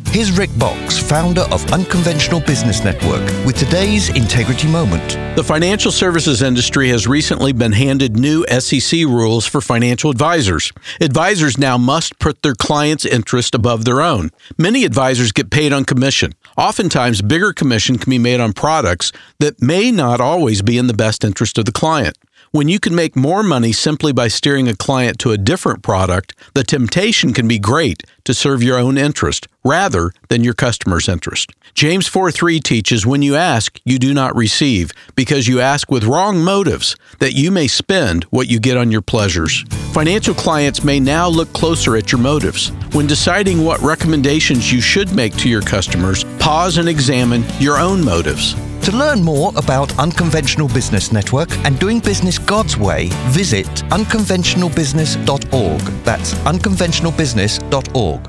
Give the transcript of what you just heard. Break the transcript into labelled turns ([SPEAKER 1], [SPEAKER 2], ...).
[SPEAKER 1] Here's Rick Box, founder of Unconventional Business Network, with today's Integrity Moment.
[SPEAKER 2] The financial services industry has recently been handed new SEC rules for financial advisors. Advisors now must put their clients' interest above their own. Many advisors get paid on commission. Oftentimes, bigger commission can be made on products that may not always be in the best interest of the client. When you can make more money simply by steering a client to a different product, the temptation can be great to serve your own interest rather than your customer's interest. James 4:3 teaches, when you ask, you do not receive, because you ask with wrong motives, that you may spend what you get on your pleasures. Financial clients may now look closer at your motives. When deciding what recommendations you should make to your customers, pause and examine your own motives.
[SPEAKER 1] To learn more about Unconventional Business Network and doing business God's way, visit unconventionalbusiness.org. That's unconventionalbusiness.org.